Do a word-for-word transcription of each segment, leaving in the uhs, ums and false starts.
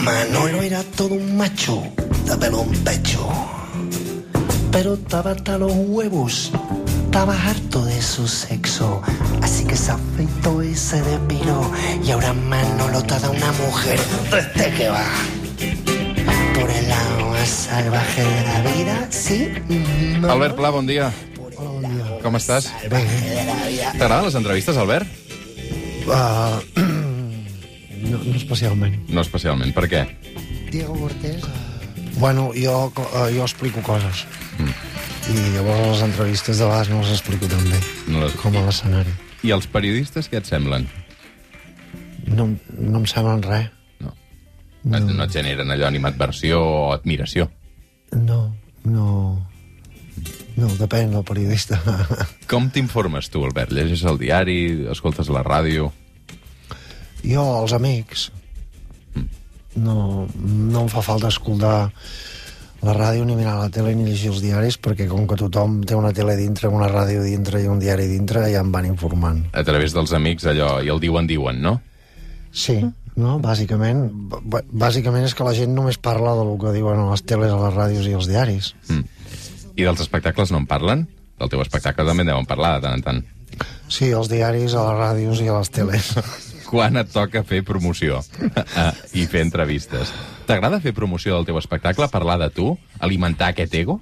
Manolo era todo un macho de pelo en pecho, pero estaba hasta los huevos, estaba harto de su sexo, así que se afeitó y se depiló, y ahora Manolo te da una mujer desde que va por el lado más salvaje de la vida, sí. Manolo. Albert Pla, bon dia. Hola, bon dia. Com estàs? Bé. T'agraden les entrevistes, Albert? Uh, no, no especialment. No especialment. Per què? Diego Cortés... Uh... Bueno, jo, uh, jo explico coses. Mm. I llavors les entrevistes de vegades no les explico tan bé, no les... com a l'escenari. I els periodistes què et semblen? No, no em semblen res. No. No. No et generen allò animadversió o admiració? No, no... No, depèn del periodista. Com t'informes tu, Albert? Llegeixes el diari, escoltes la ràdio? Jo, els amics... No, no em fa falta escoltar la ràdio, ni mirar la tele, ni llegir els diaris, perquè com que tothom té una tele dintre, una ràdio dintre i un diari dintre, ja em van informant. A través dels amics, allò, i el diuen, diuen, no? Sí, no? Bàsicament, b- bàsicament és que la gent només parla del que diuen a les teles, a les ràdios i als diaris. Mm. I dels espectacles no en parlen? Del teu espectacle també en deuen parlar de tant en tant. Sí, als diaris, a les ràdios i a les teles. Quan et toca fer promoció i fer entrevistes? T'agrada fer promoció del teu espectacle, parlar de tu, alimentar aquest ego?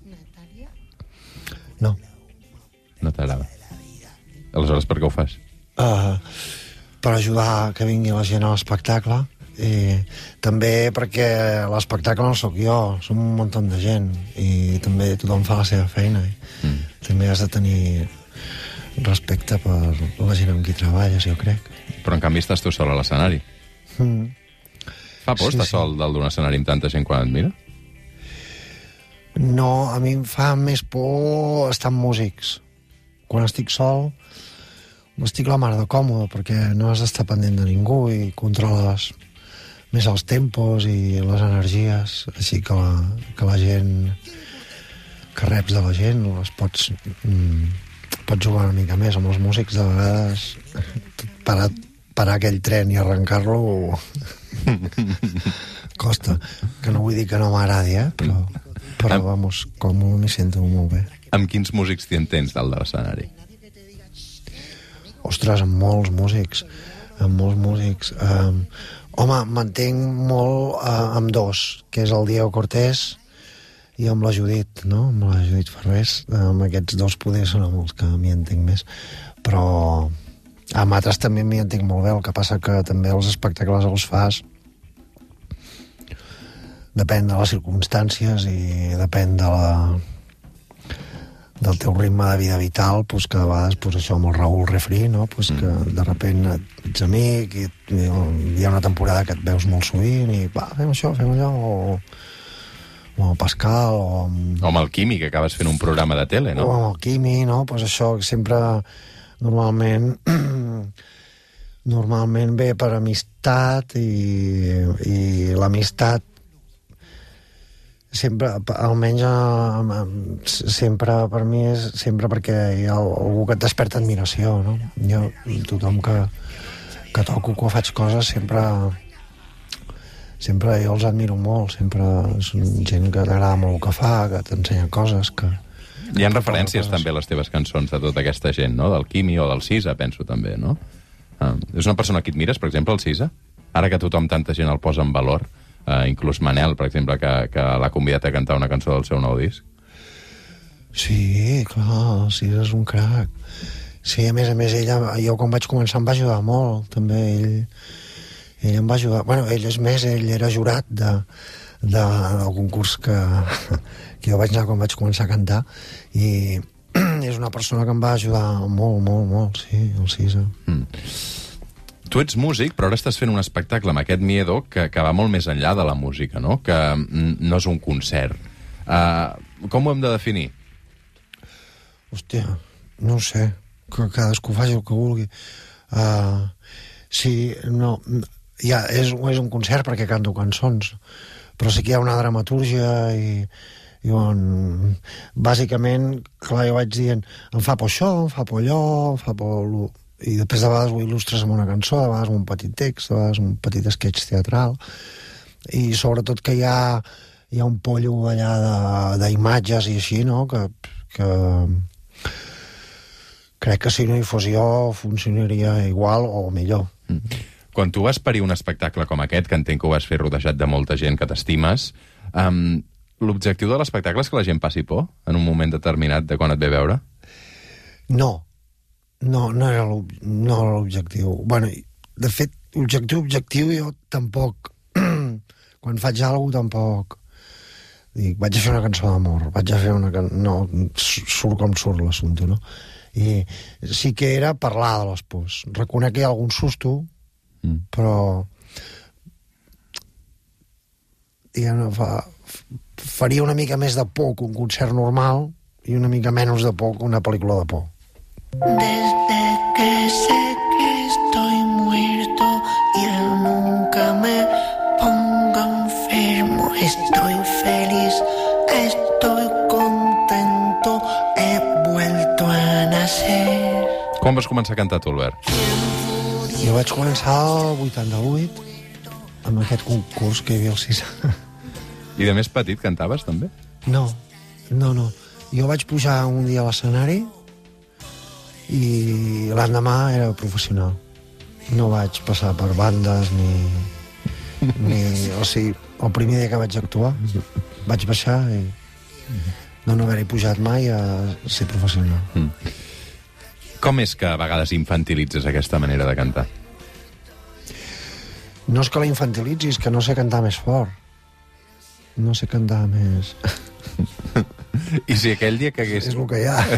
No. No t'agrada. Aleshores, per què ho fas? Uh, per ajudar que vingui la gent a l'espectacle, i també perquè l'espectacle no sóc jo, som un munt de gent, i també tothom fa la seva feina, i mm. també has de tenir respecte per la gent amb qui treballes, jo crec. Però en canvi estàs tu sol a l'escenari. Mm. Fa por Sí, estar sí. sol dalt d'un escenari amb tanta gent quan et mira? No, a mi em fa més por estar amb músics. Quan estic sol, estic la mar de còmode, perquè no has d'estar pendent de ningú i controles més els tempos i les energies, així que la, que la gent que reps de la gent les pots, mm, pots jugar una mica més. Amb els músics de vegades parar, parar aquell tren i arrencar-lo costa, que no vull dir que no m'agradi, eh? però, però Am- vamos, com m'hi sento molt bé. Amb quins músics t'hi entens dalt de l'escenari? Ostres, amb molts músics, amb molts músics. Um, home, m'entenc molt uh, amb dos, que és el Diego Cortés i amb la Judit, no? Amb la Judit Farrés. Amb aquests dos poders són amb els que m'hi entenc més. Però amb altres també m'hi entenc molt bé. El que passa que també els espectacles els fas depèn de les circumstàncies i depèn de la del teu ritme de vida vital, pues, que de vegades pues, això amb el Raül Refri, no? pues, que de repent ets amic i, i hi ha una temporada que et veus molt sovint i va, fem això, fem allò, o, o amb el Pascal, o amb, O amb el Quimi, que acabes fent un programa de tele, o no? amb el Quimi, no? Pues això sempre normalment normalment ve per amistat i, i l'amistat sempre, almenys sempre per mi és sempre perquè hi ha algú que et desperta admiració, no? Jo, tothom que, que toco, que faig coses, sempre sempre jo els admiro molt, sempre són gent que t'agrada molt el que fa, que t'ensenya coses, que... Hi ha referències també a les teves cançons de tota aquesta gent, no? Del Quimi o del Sisa, penso també, no? Ah, és una persona que et mires, per exemple, el Sisa? Ara que tothom, tanta gent el posa en valor, Uh, inclús Manel, per exemple, que, que l'ha convidat a cantar una cançó del seu nou disc. Sí, clar, sí, és un crac. Sí, a més a més, ella, jo quan vaig començar em va ajudar molt, també, ell, ell em va ajudar. Bueno, ell és més, ell era jurat de, de, del concurs que, que jo vaig anar quan vaig començar a cantar, i és una persona que em va ajudar molt, molt, molt, sí, el Sisa. Mm. Tu ets músic, però ara estàs fent un espectacle amb aquest Miedo que, que va molt més enllà de la música, no? Que mm, no és un concert. Uh, com ho hem de definir? Hòstia, no ho sé, que cadascú faci el que vulgui. Uh, sí, no, ja, és, és un concert perquè canto cançons, però sí que hi ha una dramatúrgia i, i on, bàsicament, clar, jo vaig dient, em fa por això, em fa por allò, em fa por... Lo... i després de vegades ho il·lustres amb una cançó, de vegades amb un petit text, de vegades un petit sketch teatral, I sobretot que hi ha, hi ha un pollo allà d'imatges i així, no?, que, que crec que si no hi fos jo funcionaria igual o millor. Mm. Quan tu vas parir un espectacle com aquest, que entenc que ho vas fer rodejat de molta gent que t'estimes, um, l'objectiu de l'espectacle és que la gent passi por en un moment determinat de quan et ve veure? No. No, no era l'objectiu. Bueno, de fet, objectiu, objectiu, jo tampoc... Quan faig alguna cosa, tampoc... Dic, vaig a fer una cançó d'amor, vaig a fer una cançó... No, surt com surt l'assumpte, no? I sí que era parlar de les pors. Reconec que hi ha algun susto, mm. però... Diguem-ne, fa... faria una mica més de por que un concert normal i una mica menys de por que una pel·lícula de por. Desde que sé que estoy muerto y él nunca me ponga enfermo, estoy feliz, estoy contento, he vuelto a nacer. Quan vas començar a cantar tu, Albert? Jo vaig començar el vuitanta-vuit amb aquest concurs que hi havia al CISA. I de més petit cantaves, també? No, no, no. Jo vaig pujar un dia a l'escenari i l'endemà era professional. No vaig passar per bandes ni... ni o sigui, el primer dia que vaig actuar vaig baixar i no no haver-hi pujat mai a ser professional. Mm. Com és que a vegades infantilitzes aquesta manera de cantar? No és que la infantilitzis, que no sé cantar més fort. No sé cantar més... I si aquell dia que hagués... És el que hi ha.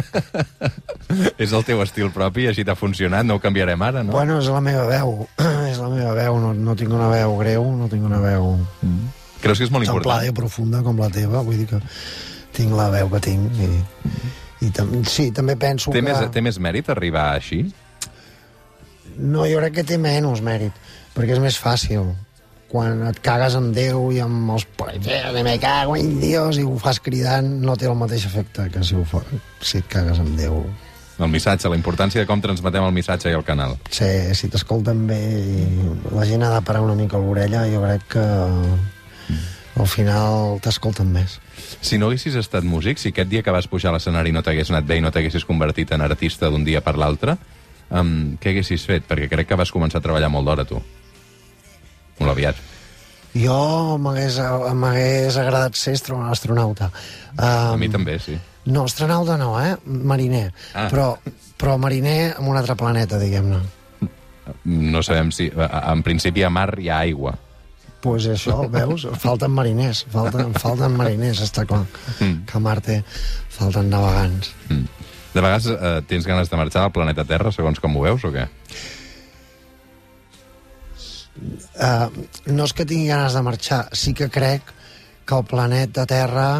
És el teu estil propi, així t'ha funcionat, no ho canviarem ara, no? Bueno, és la meva veu. És la meva veu, no, no tinc una veu greu, no tinc una veu... Mm. Creus que és molt important? Templada i profunda com la teva, vull dir que tinc la veu que tinc i... i tam sí, també penso té que... Més, té més mèrit arribar així? No, jo crec que té menys mèrit, perquè és més fàcil. Quan et cagues amb Déu i amb els polítics, me cago en Dios, i ho fas cridant, no té el mateix efecte que si, ho fa, si et cagues amb Déu. El missatge, la importància de com transmetem el missatge i el canal. Sí, si t'escolten bé i la gent ha de parar una mica l'orella, jo crec que al final t'escolten més. Si no haguessis estat músic, si aquest dia que vas pujar a l'escenari no t'hagués anat bé i no t'haguessis convertit en artista d'un dia per l'altre, um, què haguessis fet? Perquè crec que vas començar a treballar molt d'hora, tu. Molt aviat. Jo m'hagués agradat ser astronauta. Um, a mi també, sí. No, astronauta no, eh? Mariner. Ah. Però, però mariner en un altre planeta, diguem-ne. No sabem si... En principi a mar hi ha aigua. Doncs pues això, veus? Falten mariners. Falten, falten mariners, està clar. Mm. Que a Marte falten navegants. Mm. De vegades eh, tens ganes de marxar al planeta Terra, segons com ho veus, o què? Uh, no és que tingui ganes de marxar, sí que crec que el planeta Terra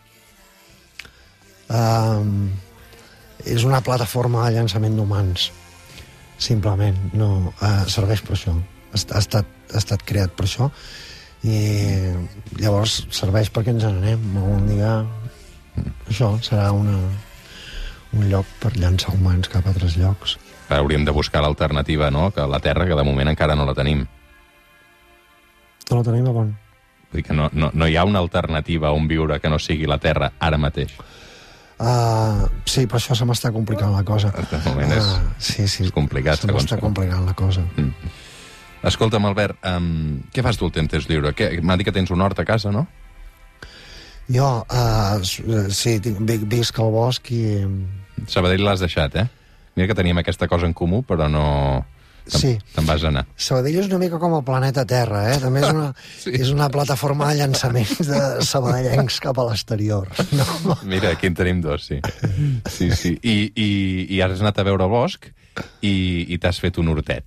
uh, és una plataforma de llançament d'humans, simplement. No, uh, serveix per això. Ha, ha, estat, ha estat creat per això i llavors serveix perquè ens n'anem. Algun dia això serà una, un lloc per llançar humans cap a altres llocs. Hauríem de buscar l'alternativa, no? Que la Terra, que de moment encara no la tenim. No la tenim a bon. Vull dir que no, no, no hi ha una alternativa on viure que no sigui la Terra ara mateix. Uh, sí, per això se m'està complicant la cosa. De moment és, uh, sí, sí. és complicat. Se m'està complicant la cosa. Mm. Escolta'm, Albert, um, què fas tu el temps lliure? M'ha dit que tens un hort a casa, no? Jo, uh, sí, visc al bosc i... Sabadell l'has deixat, eh? Mira que teníem aquesta cosa en comú, però no... Sí. Te'n vas anar. Sabadell és una mica com el planeta Terra, eh? També és una, sí. és una plataforma de llançaments de sabadellencs cap a l'exterior. No? Mira, aquí en tenim dos, sí. sí, sí. I, i, i has anat a veure el bosc i, i t'has fet un hortet.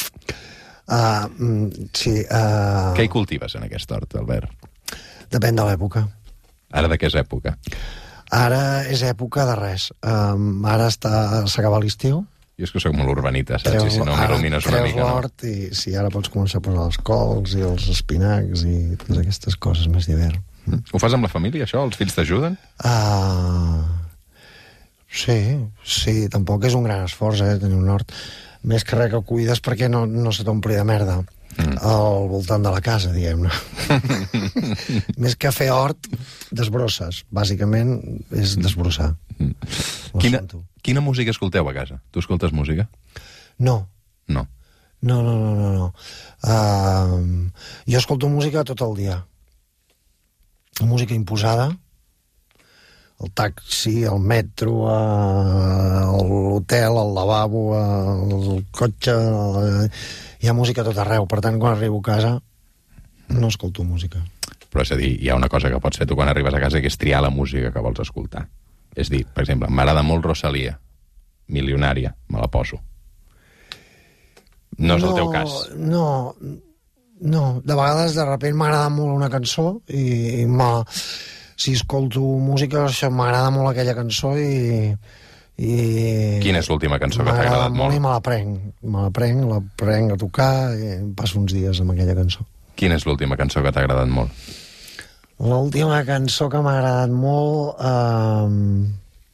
Uh, sí. Uh... Què hi cultives en aquest hort, Albert? Depèn de l'època. Ara de què és època? Ara és època de res. Um, ara està s'acaba l'estiu. Jo és que soc molt urbanita, saps? Treus, I si no m'il·lumines una mica, no? I sí, ara pots començar a posar els cols i els espinacs i totes aquestes coses més d'hivern. Mm. Ho fas amb la família, això? Els fills t'ajuden? Uh, sí, sí, tampoc és un gran esforç, eh, tenir un hort. Més que res que el cuides perquè no, no se t'ompli de merda. mm. al voltant de la casa, diguem-ne. Més que fer hort, desbrosses. Bàsicament és desbrossar. Mm. Quina, quina música escolteu a casa? Tu escoltes música? No. No. No, no, no, no. no. Uh, jo escolto música tot el dia. Música imposada. El taxi, el metro, uh, l'hotel, el lavabo, uh, el cotxe... Uh, hi ha música a tot arreu. Per tant, quan arribo a casa, no escolto música. Però és a dir, hi ha una cosa que pots fer tu quan arribes a casa, que és triar la música que vols escoltar. És dir, per exemple, m'agrada molt Rosalía, Milionària, me la poso. No és el teu cas. No, no. De vegades, de sobte, m'agrada molt una cançó i, i si escolto música, això m'agrada molt aquella cançó i... i quina és l'última cançó que t'ha agradat molt? I me la prenc. Me la prenc, la prenc a tocar i passo uns dies amb aquella cançó. Quina és l'última cançó que t'ha agradat molt? L'última cançó que m'ha agradat molt... Uh,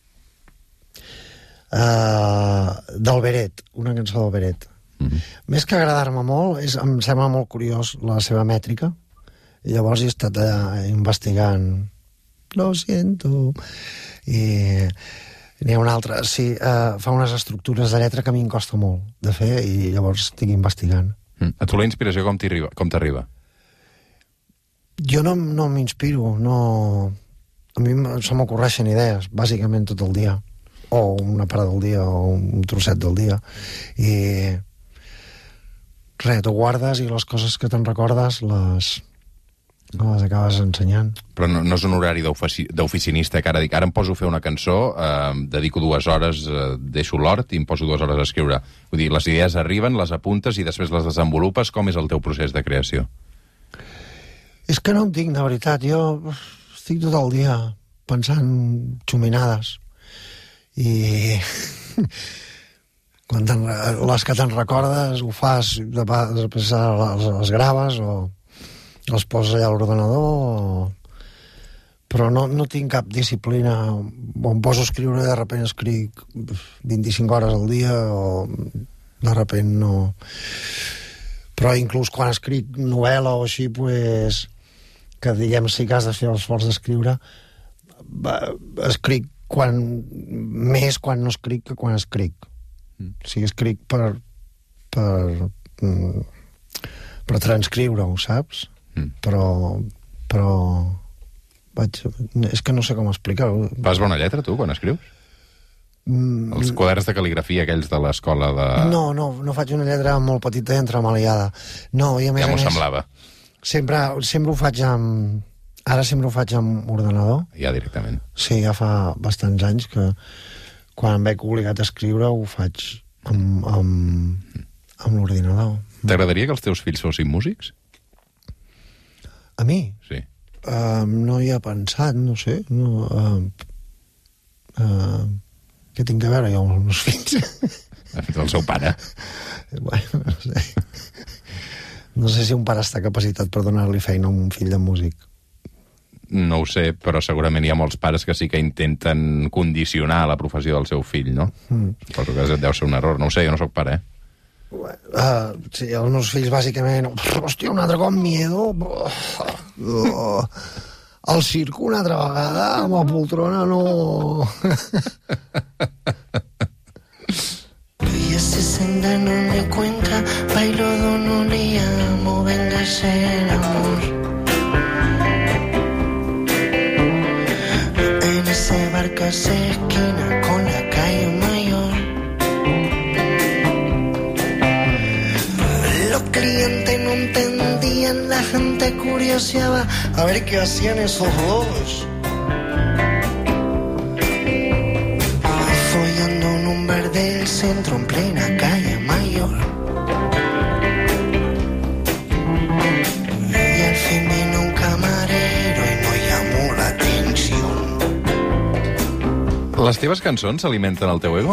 uh, del Beret, una cançó del Beret. Mm-hmm. Més que agradar-me molt, és, em sembla molt curiós la seva mètrica, i llavors he estat allà investigant lo siento i n'hi ha una altra, sí, uh, fa unes estructures de lletra que a mi em costa molt de fer i llavors estic investigant. Mm. A tu la inspiració com t'arriba? Com t'arriba? Jo no, no m'inspiro, no... A mi se m'ocorreixen idees, bàsicament tot el dia, o una part del dia, o un trosset del dia, i res, t'ho guardes i les coses que te'n recordes les, les acabes ensenyant. Però no, no és un horari d'oficinista que ara dic, ara em poso a fer una cançó, eh, dedico dues hores, eh, deixo l'hort i em poso dues hores a escriure. Vull dir, les idees arriben, les apuntes i després les desenvolupes. Com és el teu procés de creació? És que no en tinc, de veritat. Jo estic tot el dia pensant xuminades. I... quan les que te'n recordes ho fas, després les, les graves o les poses allà a l'ordenador o... però no, no tinc cap disciplina o em poso a escriure i de sobte escric vint-i-cinc hores al dia o de sobte no... Però inclús quan escric novel·la o així, pues, que diguem sí que has de fer l'esforç d'escriure, escric quan, més quan no escric que quan escric. Mm. O sigui, escric per per, per transcriure-ho, saps? Mm. Però, però vaig, és que no sé com explicar-ho. Fas bona lletra, tu, quan escrius? Mm. Els quaderns de cal·ligrafia, aquells de l'escola de... No, no, no faig una lletra molt petita i entremaliada. No, i a més ja m'ho a més, semblava. Sempre, sempre ho faig amb... Ara sempre ho faig amb ordenador. Ja directament. Sí, ja fa bastants anys que quan em veig obligat a escriure ho faig amb, amb, amb l'ordinador. T'agradaria que els teus fills fossin músics? A mi? Sí. Uh, no hi he pensat, no sé. No, uh, uh, què tinc a veure jo amb els meus fills? El seu pare. Bueno, no sé. No sé si un pare està capacitat per donar-li feina a un fill de músic. No ho sé, però segurament hi ha molts pares que sí que intenten condicionar la professió del seu fill, no? Mm. Suposo que deu ser un error. No ho sé, jo no sóc pare, eh? Uh, sí, els meus fills, bàsicament... Hòstia, un altre cop miedo... Uh, al circo una altra vegada, amb la poltrona, no... Y se senta, no me cuenta, bailo de un día, amo, véngase el amor. Ese barco se esquina con la calle Mayor. Los clientes no entendían, la gente curioseaba a ver qué hacían esos dos. Follando en un bar del centro en plena calle Mayor. Y al fin vino un camarero y nos llamó la atención. Les teves cançons alimenten el teu ego?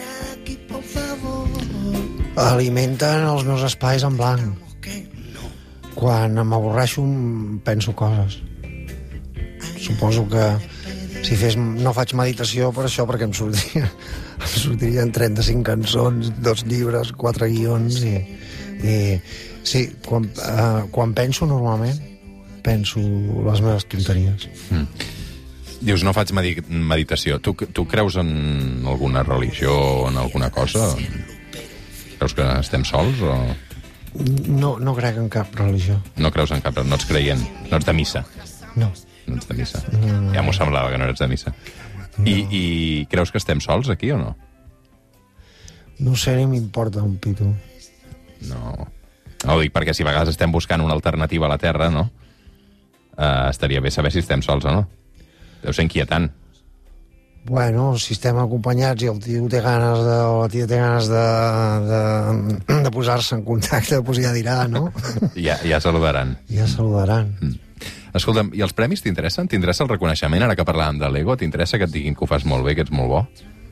Alimenten els meus espais en blanc. Quan m'avorreixo penso coses. Suposo que si fes, no faig meditació per això, perquè em sortiria, em sortirien trenta-cinc cançons, dos llibres, quatre guions, i, I sí, quan, uh, quan penso normalment, penso les meves tonteries. Mm. Dius, no faig medi meditació. Tu, tu creus en alguna religió o en alguna cosa? Creus que estem sols o...? No, no crec en cap religió. No creus en cap... No ets creient? No ets de missa? No. No ets de missa. No, no. Ja m'ho semblava que no eres de missa. No. I, I creus que estem sols aquí o no? No sé, ni m'importa un pito. No. No, ho dic perquè si a vegades estem buscant una alternativa a la Terra, no? Uh, estaria bé saber si estem sols o no. Deu ser inquietant. Bueno, si estem acompanyats i el tio té ganes de, o la tia té ganes de, de, de posar-se en contacte, doncs ja dirà, no? Ja, ja saludaran. Ja saludaran. Mm. Escolta'm, i els premis t'interessen? T'interessa el reconeixement? Ara que parlàvem de l'ego, t'interessa que et diguin que ho fas molt bé, que ets molt bo?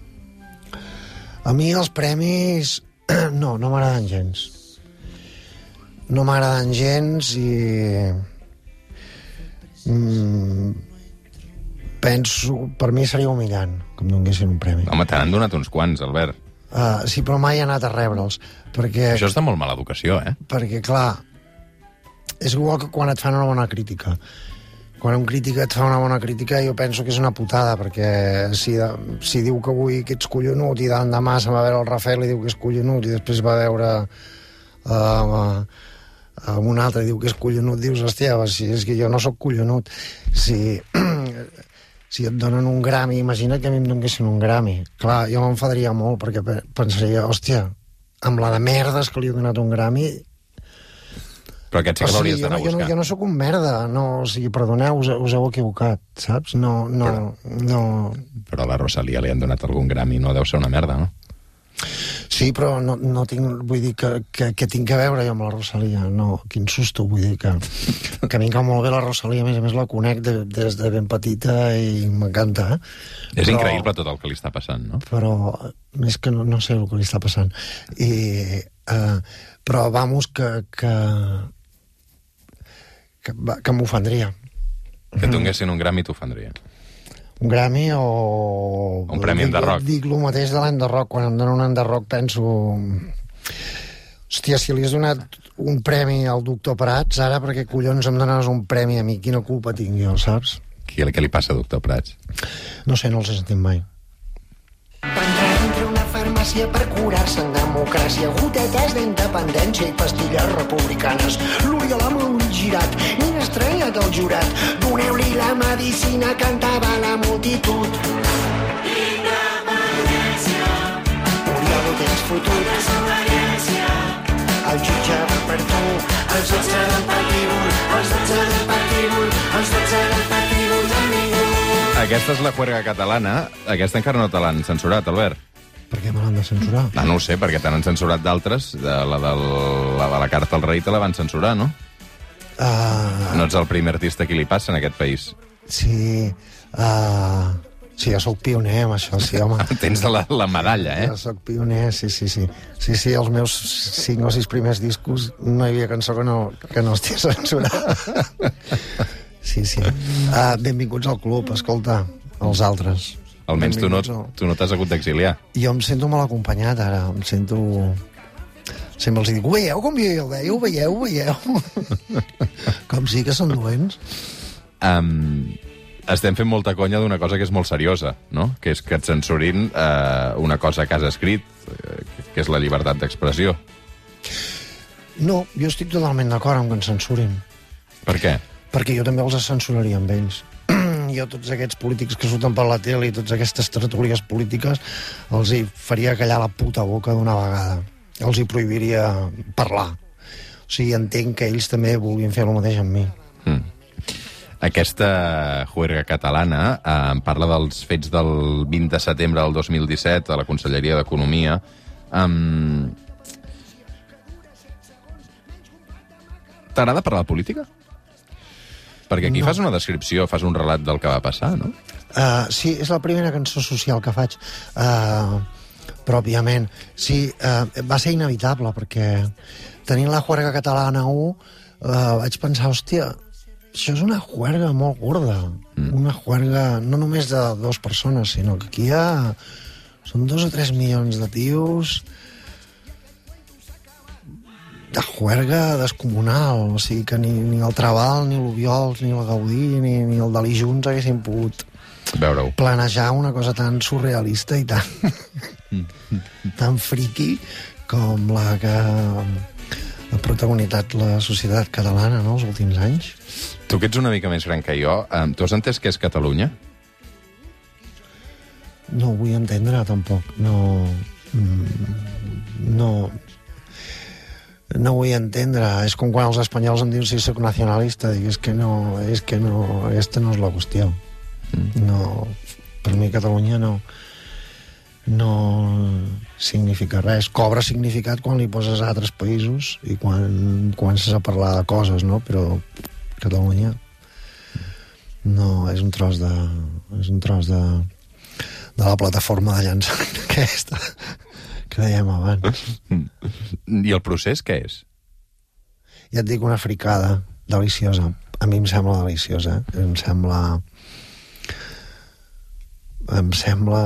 A mi els premis... No, no m'agraden gens. No m'agraden gens i... Mm, penso... Per mi seria humillant que em donguessin un premi. Home, te n'han donat uns quants, Albert. Uh, sí, però mai he anat a rebre'ls. Perquè, Això és de molt mala educació, eh? perquè, clar, és igual que quan et fan una bona crítica. Quan un crític et fa una bona crítica jo penso que és una putada, perquè si, de, si diu que avui que ets collonut i demà se'n va veure el Rafael i diu que és collonut i després va veure uh, uh, un altre i diu que és collonut, dius, hòstia, si és que jo no sóc collonut. Si, si et donen un Grammy, imagina't que a mi em donessin un Grammy. Clar, jo m'enfadaria molt perquè pensaria, hòstia, amb la de merdes que li he donat un Grammy... Però aquest sí que l'hauries d'anar a buscar. Jo no, jo no sóc un merda, no, o sigui, perdoneu, us, us heu equivocat, saps? No, no, però, no... Però a la Rosalia li han donat algun Grammy, no deu ser una merda, no? Sí, però no, no tinc, vull dir que, que, que tinc que veure jo amb la Rosalia, no, quin susto, vull dir que, que a mi em cau molt bé la Rosalia, a més a més la conec de, des de ben petita i m'encanta, eh? És però, increïble tot el que li està passant, no? Però, més que no, no sé el que li està passant. I, eh, però, vamos, que... que que, que m'ofendria. Que et donessin un Grammy t'ofendria. Un Grammy o... Un premi dic, Enderrock. Dic el mateix de l'Enderrock. Quan em donen un Enderrock penso... Hòstia, si li has donat un premi al doctor Prats, ara per què collons em dones un premi a mi? Quina culpa tinc jo, saps? Què, què li passa, doctor Prats? No sé, no els he sentit mai. Prendrà entre una farmàcia per curar-se en democràcia, gotetes d'independència i pastilles republicanes. L'Oriol amb l'ull girat, ni estranyat el jurat. Doneu-li la medicina, cantava la multitud. Independència. Oriol, ho tens fotut. Desobediència. El jutge va per tu. Els dotze del patíbul, els dotze del patíbul, els dotze del patíbul de ningú. Aquesta és la juerga catalana. Aquesta encara no te l'han censurat, Albert. Per què me l'han de censurar? Ah, no ho sé, perquè te n'han censurat d'altres. De la, del, la de la carta al rei te la van censurar, no? Uh, No ets el primer artista que li passa en aquest país. sí, uh, sí, jo sóc pioner amb això, sí, home. Tens la, la medalla, eh? Jo sóc pioner, sí, sí, sí. Sí, sí, els meus cinc o sis primers discos no hi havia cançó que no, que no estigui censurada. Sí, sí. Uh, benvinguts al club, escolta, els altres. Almenys tu no, Benvinguts, tu no t'has hagut d'exiliar. Jo em sento mal acompanyat, ara. Em sento... Sempre els dic, ho veieu com jo el veio? Ho veieu, ho veieu? Com sí que són dolents. Um, estem fent molta conya d'una cosa que és molt seriosa, no? Que és que et censurin uh, una cosa que has escrit, uh, que és la llibertat d'expressió. No, jo estic totalment d'acord amb que ens censurin. Per què? Perquè jo també els censuraria amb ells. Jo tots aquests polítics que surten per la tele i totes aquestes tertúlies polítiques els hi faria callar la puta boca d'una vegada. Els hi prohibiria parlar. O sigui, entenc que ells també vulguin fer el mateix amb mi. Mm. Aquesta juerga catalana eh, em parla dels fets del vint de setembre del dos mil disset a la Conselleria d'Economia. Um... T'agrada parlar de política? Perquè aquí no. Fas una descripció, fas un relat del que va passar, no? Uh, sí, és la primera cançó social que faig, uh, pròpiament. Sí, uh, va ser inevitable, perquè tenint la juerga catalana u, uh, vaig pensar, hòstia, això és una juerga molt gorda. Mm. Una juerga no només de dues persones, sinó que aquí hi ha... Són dos o tres milions de tios de juerga descomunal, o sigui que ni, ni el Trabal, ni l'Obiols, ni el Gaudí, ni, ni el Dalí junts haguessin pogut veure-ho. Planejar una cosa tan surrealista i tan, tan friqui com la que ha protagonitzat la societat catalana, no?, els últims anys. Tu que ets una mica més gran que jo, eh, tu has entès què és Catalunya? No ho vull entendre, tampoc. No... No... No vull entendre. És com quan els espanyols em diuen si soc nacionalista. Dic, és que no... És que no... Aquesta no és la qüestió. Mm. No... Per mi Catalunya no... No significa res. Cobra significat quan li poses a altres països i quan comences a parlar de coses, no? Però Catalunya no... És un tros de... És un tros de... de la plataforma de llançament aquesta que dèiem abans. I el procés què és? Ja et dic, una fricada deliciosa. A mi em sembla deliciosa. Em sembla... Em sembla...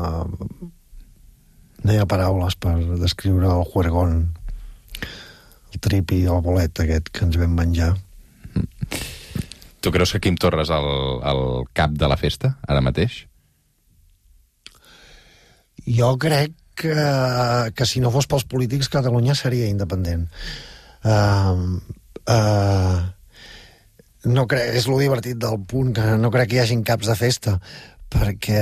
No hi ha paraules per descriure el juergón, el tripi, el bolet aquest que ens vam menjar. Tu creus que Quim Torra és el, el cap de la festa, ara mateix? Jo crec que, que si no fos pels polítics, Catalunya seria independent. Uh, uh, no crec, és lo divertit del punt, que no crec que hi hagin caps de festa, perquè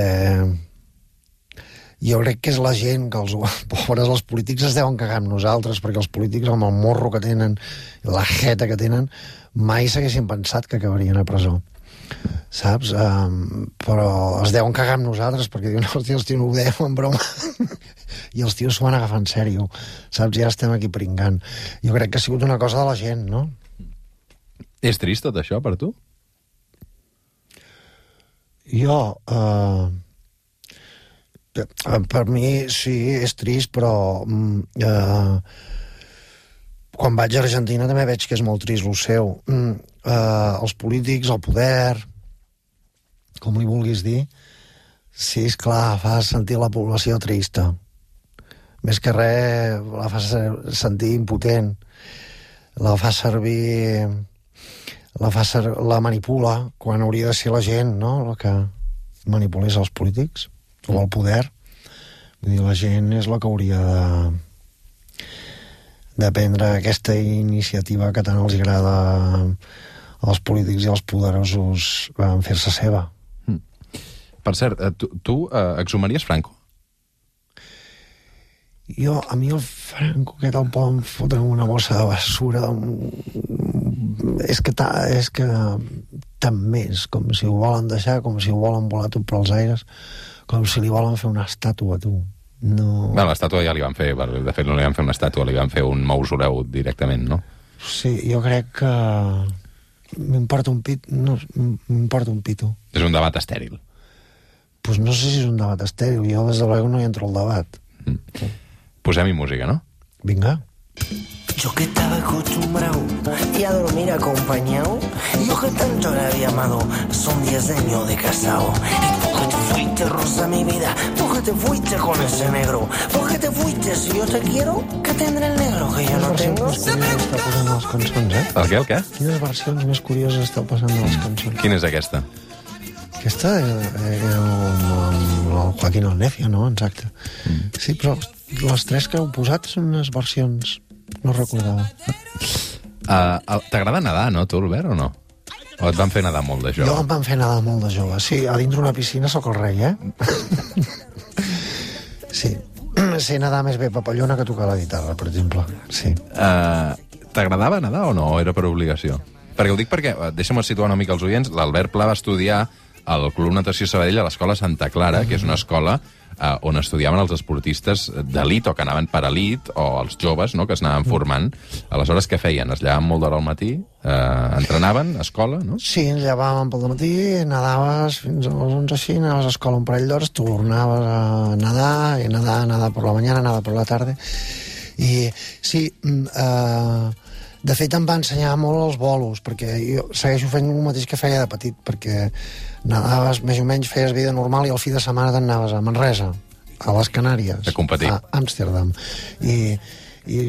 jo crec que és la gent que els pobres, els polítics es deuen cagar amb nosaltres, perquè els polítics, amb el morro que tenen, la jeta que tenen, mai s'haguessin pensat que acabarien a presó. Saps? Um, però es deuen cagar amb nosaltres perquè diuen, hòstia, els tios ho dèiem en broma i els tios s'ho van agafar en sèrio, saps? Ja estem aquí pringant. Jo crec que ha sigut una cosa de la gent, no? És trist tot això per tu? Jo uh, per mi sí, és trist, però uh, quan vaig a Argentina també veig que és molt trist el seu. Mm, uh, els polítics, el poder, com li vulguis dir, sí, esclar, fa sentir la població trista. Més que res, la fa sentir impotent. La fa servir... La, fa ser, la manipula, quan hauria de ser la gent, no?, la que manipulés els polítics, o el poder. Vull dir, la gent és la que hauria de... de prendre aquesta iniciativa que tant els agrada als polítics i als poderosos en fer-se seva. Mm. Per cert, tu, tu eh, exhumaries Franco? Jo, a mi el Franco aquest el poden fotre en una bossa de basura. És que, ta, és que tant més, com si ho volen deixar, com si ho volen volar tot pels aires, com si li volen fer una estàtua, tu. No... Bueno, l'estàtua ja li van fer, de fet no li van fer una estàtua, li van fer un mausoleu directament, no? Sí, jo crec que m'importa un pit, no, m'importa un pito. És un debat estèril. Pues no sé si és un debat estèril, jo des de luego no hi entro al debat. Mm. Posem-hi música, no? Vinga. Yo que estaba acostumbrado y a dormir acompañado, yo que tanto le había amado, son diez años de casado. Y tú que te fuiste, Rosa, mi vida, tú que te fuiste con ese negro, tú que te fuiste, si yo te quiero, ¿qué tendrá el negro que yo no tengo? Quines versions més curioses està posant a les cançons, eh? El què, el què? Quines versions més curioses està passant a les cançons? Quina és aquesta? Aquesta era el Joaquín el Necio, no? Exacte. Mm. Sí, però les tres que heu posat són unes versions... No recordava. Uh, T'agrada nedar, no, tu, Albert, o no? O et van fer nedar molt de jove? Jo em van fer nedar molt de jove. Sí, a dintre una piscina sóc el rei, eh? Sí. Sé nedar més bé papallona que tocar la guitarra, per exemple. Sí. Uh, T'agradava nedar o no? O era per obligació? Perquè ho dic perquè, deixa'm situar una mica els oients, l'Albert Pla va estudiar al Club Natació Sabadell a l'Escola Santa Clara, mm. que és una escola eh, on estudiaven els esportistes d'elit o que anaven per elit, o els joves, no?, que es anaven formant. Aleshores, què feien? Es llevaven molt d'hora al matí, eh, entrenaven a escola, no? Sí, ens llevàvem pel matí, nadaves fins a les onze així, anaves a escola un parell d'hores, tornaves a nedar, i nedar, nedar per la mañana, nedar per la tarda. I sí, eh, de fet em va ensenyar molt els bolos, perquè jo segueixo fent el mateix que feia de petit, perquè nadaves, més o menys feies vida normal i al fi de setmana te'n anaves a Manresa, a les Canàries, a competir, a Amsterdam, i, i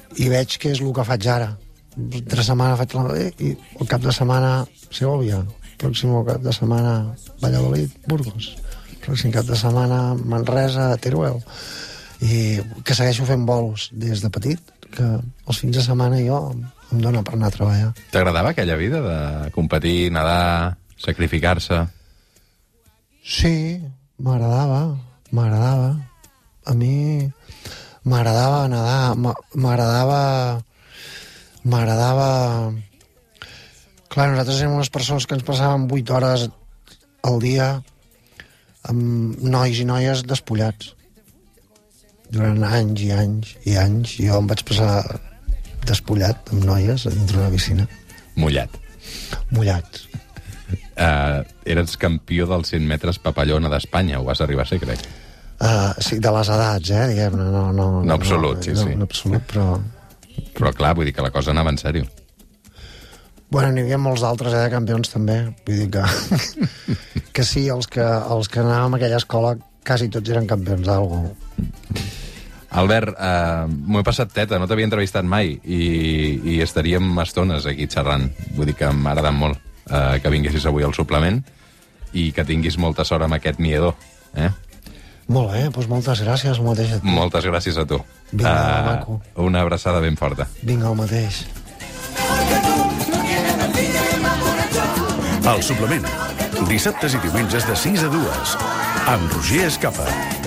i veig què és el que faig ara. Entre setmana faig la... i el cap de setmana Segovia, pròxim cap de setmana Valladolid, Burgos, pròxim cap de setmana Manresa, Teruel, i que segueixo fent bolos des de petit, que els fins de setmana jo em dóna per anar a treballar. T'agradava aquella vida de competir, nedar, sacrificar-se? Sí, m'agradava, m'agradava. A mi m'agradava nedar, m'agradava... M'agradava... Clar, nosaltres érem unes persones que ens passàvem vuit hores al dia amb nois i noies despullats. Durant anys i anys i anys jo em vaig passar despullat amb noies dintre d'una piscina. Mullat. Mullat. Uh, eres campió dels cent metres papallona d'Espanya, ho vas arribar a ser, crec. Uh, sí, de les edats, eh, diguem-ne. No, no, no absolut, sí, no, sí. No absolut, però... Però clar, vull dir que la cosa anava en sèrio. Bueno, n'hi havia molts altres, eh, de campions també. Vull dir que... que sí, els que, els que anàvem a aquella escola quasi tots eren campions d'algú. Albert, eh, m'ho he passat teta, no t'havia entrevistat mai i, i estaríem estones aquí xerrant. Vull dir que m'ha agradat molt eh, que vinguessis avui al suplement i que tinguis molta sort amb aquest Miedo. Eh? Molt bé, doncs moltes gràcies, el mateix a tu. Moltes gràcies a tu. Vinga, uh, maco. Una abraçada ben forta. Vinga, el mateix. El suplement. Dissabtes i diumenges de sis a dues. Amb Roger Escapa.